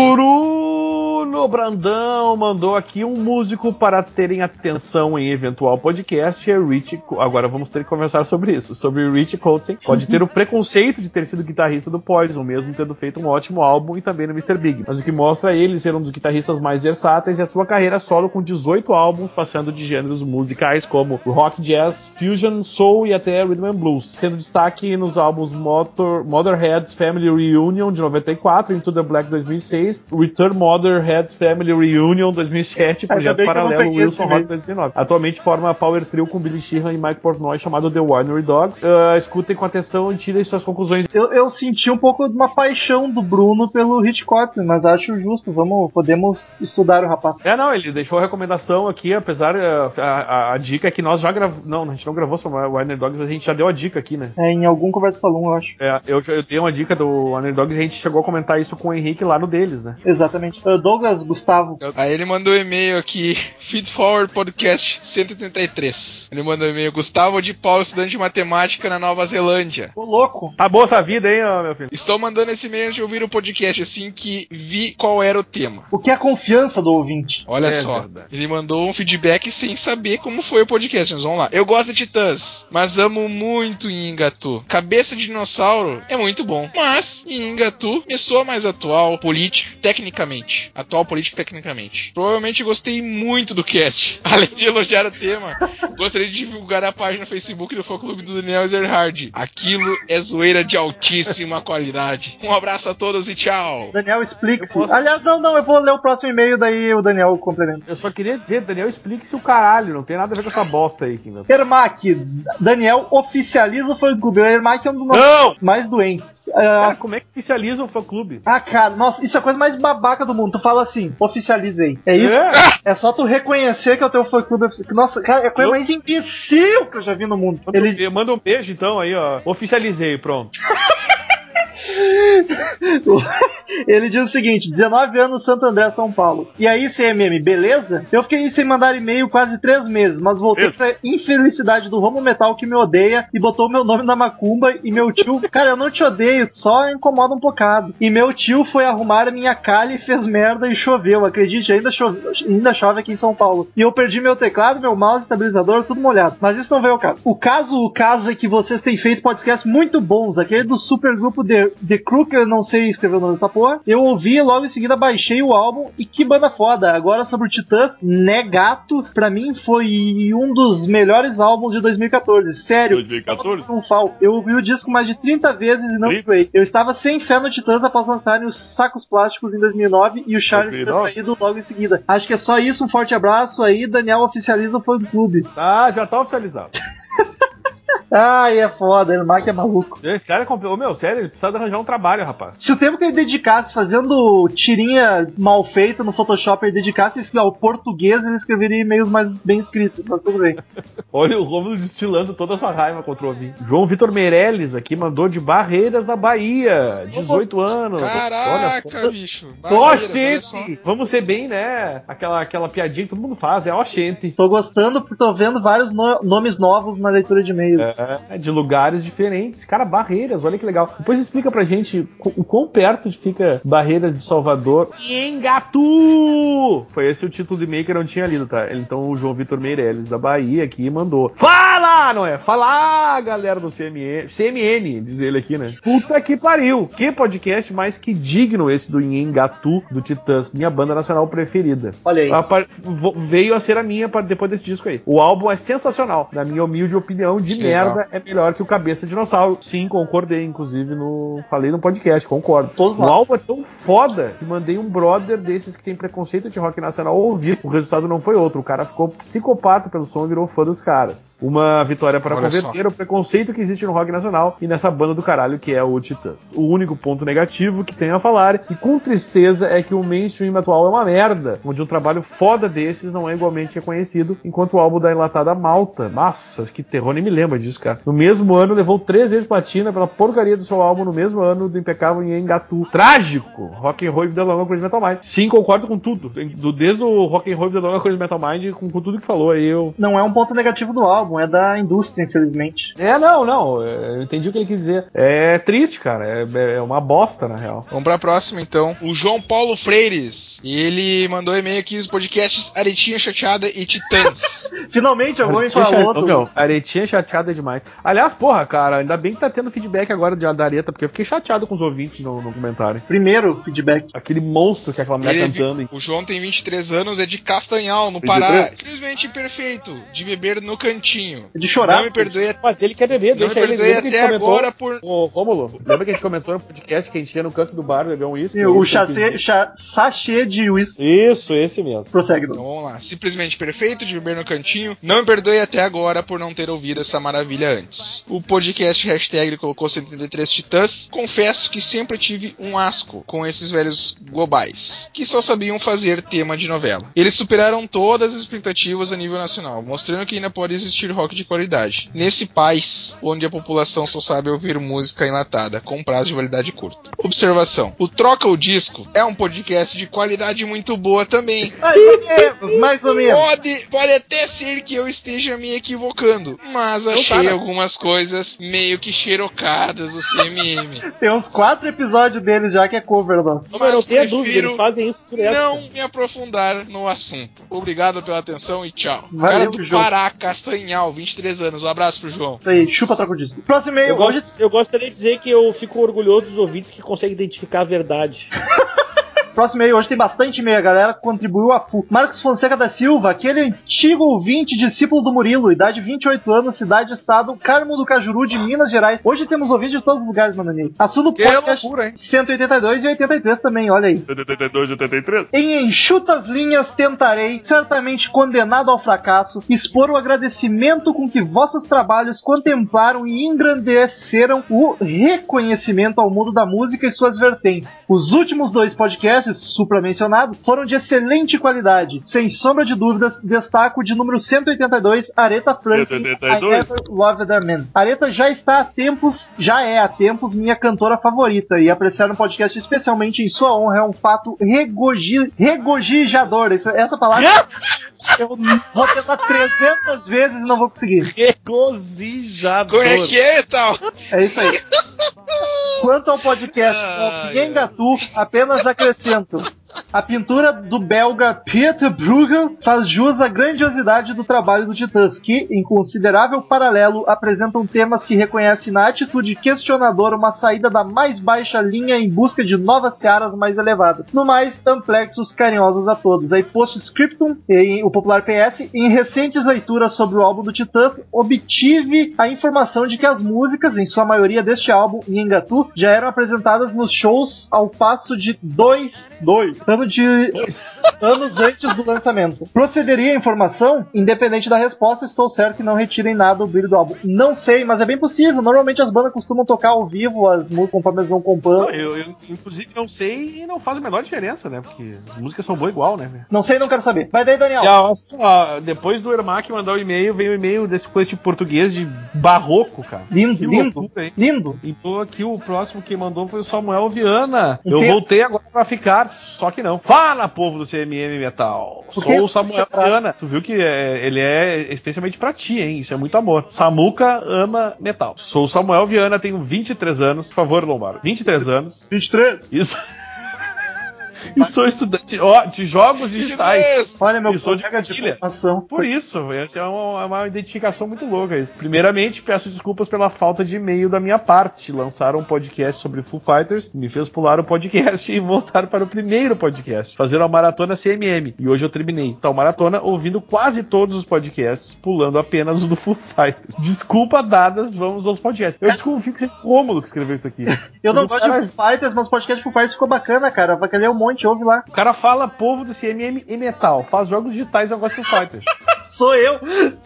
Bruno Brandão mandou aqui um músico para terem atenção em eventual podcast. É Rich. Agora vamos ter que conversar sobre isso. Sobre Rich Kotzen. Pode ter o preconceito de ter sido guitarrista do Poison, mesmo tendo feito um ótimo álbum e também no Mr. Big. Mas o que mostra ele ser um dos guitarristas mais versáteis é a sua carreira solo com 18 álbuns, passando de gêneros musicais como rock, jazz, fusion, soul e até rhythm and blues, tendo destaque nos álbuns Motherhead's Family Reunion de 94, Into the Black 2006, Return Motherhead's Family Reunion 2007, projeto paralelo Wilson Rock 2009. Atualmente forma a Power Trio com Billy Sheehan e Mike Portnoy, chamado The Winery Dogs. Escutem com atenção e tirem suas conclusões. Eu senti um pouco de uma paixão do Bruno pelo Rich Kotzen, mas acho justo, podemos estudar o rapaz. Não, ele deixou a recomendação aqui, apesar a dica é que nós já gravamos. Não, a gente não gravou sobre o Winery Dogs, mas a gente já deu a dica aqui, né? Em algum Conversa Salão, eu acho. Eu dei uma dica do Winery Dogs e a gente chegou a comentar isso com o Henrique lá no deles, né? Exatamente. Douglas Gustavo. Aí ele mandou um e-mail aqui, Feed Forward Podcast 183. Ele mandou um e-mail, Gustavo de Paulo, estudante de matemática na Nova Zelândia. Ô, louco. Tá boa essa vida, hein, meu filho? Estou mandando esse e-mail antes de ouvir o podcast, assim que vi qual era o tema. O que é a confiança do ouvinte? Olha só, verdade. Ele mandou um feedback sem saber como foi o podcast, mas vamos lá. Eu gosto de Titãs, mas amo muito Nhingatu. Cabeça de Dinossauro é muito bom, mas Nhingatu me soa mais atual, tecnicamente. Provavelmente gostei muito do cast. Além de elogiar o tema, gostaria de divulgar a página no Facebook do Fã Clube do Daniel Ezerhard. Aquilo é zoeira de altíssima qualidade. Um abraço a todos e tchau. Daniel, explique-se. Aliás, não, eu vou ler o próximo e-mail, daí o Daniel complementa. Eu só queria dizer, Daniel, explique-se o caralho, não tem nada a ver com essa bosta aí, Kim. Ermac, Daniel oficializa o fã-clube. O Ermac é um dos nossos mais doentes. Cara, como é que oficializa um fã-clube? Cara, nossa, isso é a coisa mais babaca do mundo. Tu fala assim, oficializei. É isso? É só tu reconhecer que é o teu fã-clube. Nossa, cara, é a coisa mais imbecil que eu já vi no mundo. Manda um beijo, então, aí, ó. Oficializei, pronto. Ele diz o seguinte: 19 anos, Santo André, São Paulo. E aí, CMM, beleza? Eu fiquei sem mandar e-mail quase 3 meses, mas voltei pra infelicidade do Romo Metal que me odeia e botou meu nome na macumba. E meu tio, cara, eu não te odeio, só incomoda um bocado. E meu tio foi arrumar a minha calha e fez merda e choveu. Acredite, ainda chove aqui em São Paulo. E eu perdi meu teclado, meu mouse, estabilizador, tudo molhado. Mas isso não veio ao caso. O caso é que vocês têm feito podcasts muito bons. Aquele do super grupo The Crew, que eu não sei escrever o nome dessa porra. Eu ouvi e logo em seguida baixei o álbum. E que banda foda. Agora sobre o Titãs, Negato, pra mim foi um dos melhores álbuns de 2014. Sério. 2014? Eu ouvi o disco mais de 30 vezes e não enjoei. Eu estava sem fé no Titãs após lançarem os Sacos Plásticos em 2009 e o Charles ter saído logo em seguida. Acho que é só isso. Um forte abraço aí. Daniel oficializa o fã-clube. Já tá oficializado. Ai, é foda, ele é maluco. Cara, sério, ele precisa arranjar um trabalho, rapaz. Se o tempo que ele dedicasse fazendo tirinha mal feita no Photoshop, ele dedicasse ao português, ele escreveria e-mails mais bem escritos, mas tudo bem. Olha o Rômulo destilando toda a sua raiva contra o ouvinte. João Vitor Meirelles aqui mandou de Barreiras da Bahia, 18 anos. Caraca, bicho. Ó, gente! Vamos ser bem, né? Aquela piadinha que todo mundo faz, né? Ó, gente. Tô gostando, porque tô vendo vários nomes novos na leitura de e-mails. De lugares diferentes. Cara, Barreiras, olha que legal. Depois explica pra gente o quão perto fica Barreiras de Salvador. Engatu! Foi esse o título do e-mail que eu não tinha lido, tá? Então o João Vitor Meirelles da Bahia aqui mandou. Fala! Não é? Fala, galera do CMN, diz ele aqui, né? Puta que pariu! Que podcast mais que digno esse do Engatu, do Titãs, minha banda nacional preferida. Olha aí. Veio a ser a minha depois desse disco aí. O álbum é sensacional, na minha humilde opinião de merda. merda é melhor que o Cabeça Dinossauro. Sim, concordei, inclusive falei no podcast, concordo. Todos O nós. álbum é tão foda que mandei um brother desses que tem preconceito de rock nacional ouvir. O resultado não foi outro. O cara ficou psicopata pelo som e virou fã dos caras. Uma vitória para Olha converter o preconceito que existe no rock nacional e nessa banda do caralho que é o Titãs. O único ponto negativo que tenho a falar, e com tristeza, é que o mainstream atual é uma merda, onde um trabalho foda desses não é igualmente reconhecido, enquanto o álbum da enlatada Malta, nossa, que terror, nem me lembra disso, cara. No mesmo ano, levou 3 vezes platina pela porcaria do seu álbum no mesmo ano do impecável Nhangatu. Trágico! Rock and Roll e Vida Longa Crazy Metal Mind. Sim, concordo com tudo. Desde o Rock and Roll e Vida Longa Crazy Metal Mind, com tudo que falou aí, eu... Não é um ponto negativo do álbum, é da indústria, infelizmente. Não, eu entendi o que ele quis dizer. É triste, cara, é uma bosta, na real. Vamos pra próxima, então. O João Paulo Freires. Ele mandou e-mail aqui nos podcasts Aretinha Chateada e Titãs. Finalmente alguém falou do... Meu, Aretinha chateada demais. Aliás, porra, cara, ainda bem que tá tendo feedback agora da Areta, porque eu fiquei chateado com os ouvintes no comentário. Primeiro feedback. Aquele monstro que é aquela mulher cantando. O João tem 23 anos, é de Castanhal, no 23? Pará. Simplesmente perfeito, de beber no cantinho. De chorar. Não me perdoe, Mas ele quer beber, não me deixa ele. perdoe Lembra que a gente até comentou- agora por... Ô, Rômulo, lembra que a gente comentou no podcast que a gente ia no canto do bar beber um uísque? O sachê de whisky. Isso, esse mesmo. Prossegue, Então Bruno. vamos lá. Simplesmente perfeito, de beber no cantinho. Não me perdoe até agora por não ter ouvido essa maravilha antes. O podcast hashtag ele colocou 183 Titãs. Confesso que sempre tive um asco com esses velhos globais, que só sabiam fazer tema de novela. Eles superaram todas as expectativas a nível nacional, mostrando que ainda pode existir rock de qualidade. Nesse país, onde a população só sabe ouvir música enlatada, com prazo de validade curto. Observação. O Troca o Disco é um podcast de qualidade muito boa também. Mais ou menos. Pode até ser que eu esteja me equivocando, mas achei algumas coisas meio que xerocadas do CMM. Tem uns 4 episódios deles já que é cover nosso. Mas não tenha dúvida, eles fazem isso direto. Não me aprofundar no assunto. Obrigado pela atenção e tchau. Valeu, Cara do João. Pará, Castanhal, 23 anos. Um abraço pro João. Isso aí, chupa, troca o disco. Próximo e-mail. Eu gostaria de dizer que eu fico orgulhoso dos ouvintes que conseguem identificar a verdade. Próximo e-mail, hoje tem bastante e-mail, a galera contribuiu a full. Marcos Fonseca da Silva, aquele antigo ouvinte, discípulo do Murilo, idade 28 anos, cidade e estado, Carmo do Cajuru, de Minas Gerais. Hoje temos ouvintes de todos os lugares, mano. Assunto Que podcast loucura, hein? 182 e 83 também, olha aí. 72, 83? Em enxutas linhas tentarei, certamente condenado ao fracasso, expor o agradecimento com que vossos trabalhos contemplaram e engrandeceram o reconhecimento ao mundo da música e suas vertentes. Os últimos 2 podcasts supramencionados foram de excelente qualidade. Sem sombra de dúvidas, destaco de número 182, Aretha Franklin, I 182? Never Loved a Man. Aretha já é há tempos minha cantora favorita, e apreciar um podcast especialmente em sua honra é um fato regozijador. Essa palavra eu vou tentar 300 vezes e não vou conseguir. Regozijador. Como é que é, tal? É isso aí. Quanto ao podcast Nhangatu, apenas acrescento. A pintura do belga Peter Bruegel faz jus à grandiosidade do trabalho do Titãs, que, em considerável paralelo, apresentam temas que reconhecem na atitude questionadora uma saída da mais baixa linha em busca de novas searas mais elevadas. No mais, amplexos carinhosos a todos. Aí, post-scriptum, em o popular PS, em recentes leituras sobre o álbum do Titãs, obtive a informação de que as músicas, em sua maioria deste álbum, Nhangatu, já eram apresentadas nos shows ao passo de 2 anos antes do lançamento. Procederia a informação? Independente da resposta, estou certo que não retirem nada do brilho do álbum. Não sei, mas é bem possível. Normalmente as bandas costumam tocar ao vivo as músicas conforme eles vão compondo. Não, eu inclusive não sei e não faz a menor diferença, né? Porque as músicas são boas igual, né? Não sei, não quero saber. Vai daí, Daniel. E olha só, depois do Ermac mandar o e-mail, veio o e-mail desse coisa de português de barroco, cara. Lindo, Que lindo, loucura, hein? lindo. Então aqui o próximo que mandou foi o Samuel Viana. Um Eu texto. voltei agora pra ficar, só que não. Fala, povo do CMM Metal. Por que Sou o Samuel você- Viana. Tu viu que ele é especialmente pra ti, hein? Isso é muito amor. Samuca ama metal. Sou o Samuel Viana, tenho 23 anos. Por favor, Lombardo. 23 anos. 23. Isso. E sou estudante de jogos digitais. Olha, meu E sou de colega de Brasília. formação. Por isso, essa é uma identificação muito louca isso. Primeiramente, peço desculpas pela falta de e-mail da minha parte. Lançaram um podcast sobre Foo Fighters, me fez pular o podcast e voltar para o primeiro podcast. Fazer uma maratona CMM. E hoje eu terminei tal maratona ouvindo quase todos os podcasts, pulando apenas o do Foo Fighters. Desculpa dadas, vamos aos podcasts. Eu desconfio que seja o Rômulo que escreveu isso aqui. Eu não Porque gosto de Foo Fighters, mas o podcast de Foo Fighters ficou bacana, cara. Vai querer um monte, ouve lá. o cara fala povo do CMM e metal, faz jogos digitais e eu gosto de Foo Fighters. Sou eu.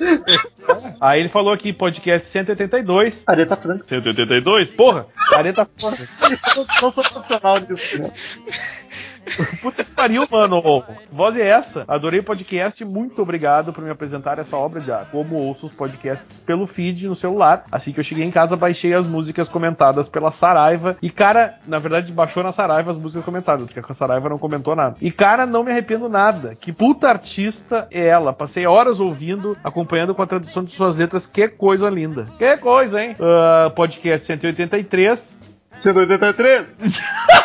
Aí ele falou aqui, podcast 182. Areta Franco. 182? Porra! Areta Franco. Eu não sou profissional disso, né? Puta que pariu, mano. Voz é essa. Adorei o podcast. Muito obrigado por me apresentar essa obra de arte. Como ouço os podcasts pelo feed no celular. Assim que eu cheguei em casa, baixei as músicas comentadas pela Saraiva. E, cara, na verdade, baixou na Saraiva as músicas comentadas, porque a Saraiva não comentou nada. E, cara, não me arrependo nada. Que puta artista é ela. Passei horas ouvindo, acompanhando com a tradução de suas letras. Que coisa linda. Que coisa, hein? Podcast 183. 183?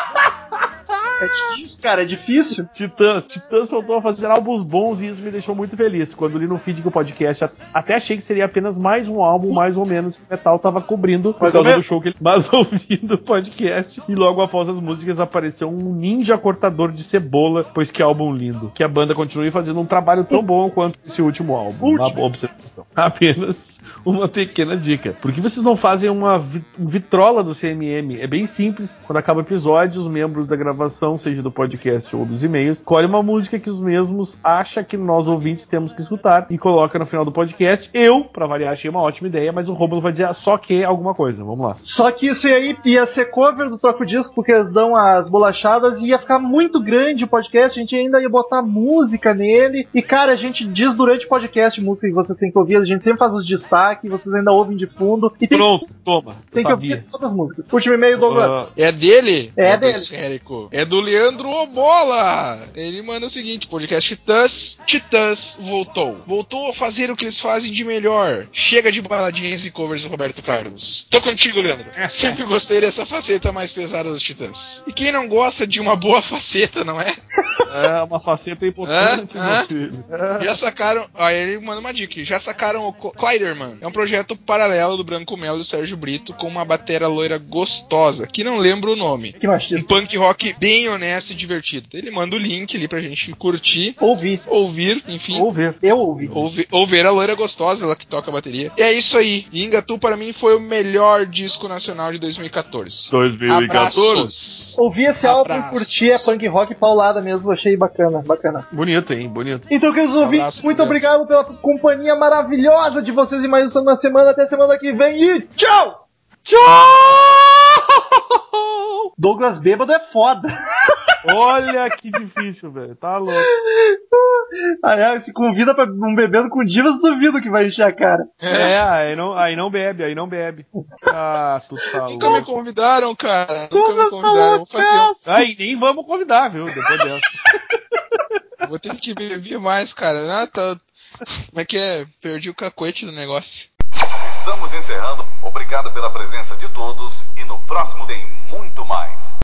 É difícil, cara, é difícil. Titãs voltou a fazer álbuns bons e isso me deixou muito feliz. Quando li no feed do podcast, até achei que seria apenas mais um álbum, mais ou menos, que o Metal tava cobrindo por causa do show que ele... Mas ouvindo o podcast, e logo após as músicas apareceu um ninja cortador de cebola, pois que álbum lindo. Que a banda continue fazendo um trabalho tão bom quanto esse último álbum. Uma observação. Apenas uma pequena dica. Por que vocês não fazem uma vitrola do CMM? É bem simples. Quando acaba o episódio, os membros da gravação, seja do podcast ou dos e-mails, escolhe uma música que os mesmos acham que nós ouvintes temos que escutar e coloca no final do podcast. Eu, pra variar, achei uma ótima ideia, mas o Romulo vai dizer só que alguma coisa. Vamos lá. Só que isso aí ia ser cover do Troca o Disco, porque eles dão as bolachadas e ia ficar muito grande o podcast, a gente ainda ia botar música nele. E, cara, a gente diz durante o podcast música que vocês têm que ouvir, a gente sempre faz os destaques, vocês ainda ouvem de fundo. E Pronto, toma. Tem que ouvir todas as músicas. Último e-mail, Douglas. É dele? É dele. Esférico. É do Leandro Obola. Ele manda o seguinte: podcast Titãs voltou a fazer o que eles fazem de melhor. Chega de baladinhas e covers do Roberto Carlos. Tô contigo, Leandro. Sempre gostei dessa faceta mais pesada dos Titãs. E quem não gosta de uma boa faceta, não é? É uma faceta importante, meu filho. Já sacaram... Aí ele manda uma dica. Já sacaram o Clyderman. É um projeto paralelo do Branco Melo e do Sérgio Brito, com uma batera loira gostosa, que não lembro o nome. Que machista. Um punk rock bem honesto e divertido. Ele manda o link ali pra gente curtir. Ouvir, enfim. Eu ouvi. Ouvir a loira gostosa, ela que toca a bateria. E é isso aí. Ingatu, para mim, foi o melhor disco nacional de 2014. 2014? Abraços. Ouvi esse álbum e curti, é punk rock paulada mesmo, achei bacana. Bonito, hein? Bonito. Então, queridos ouvintes, Abraço, muito Leandro. obrigado pela companhia maravilhosa de vocês em mais uma semana. Até semana que vem e tchau! Douglas bêbado é foda. Olha que difícil, velho. Tá louco. Se convida pra um bebendo com divas, duvido que vai encher a cara. Aí não bebe. Ah, tu tá louco. Nunca me convidaram, cara. Nunca me convidaram. Vou fazer Aí nem vamos convidar, viu? Depois dessa. Vou ter que beber mais, cara. Como é que é? Perdi o cacoete do negócio. Estamos encerrando. Obrigado pela presença de todos e no próximo tem muito mais.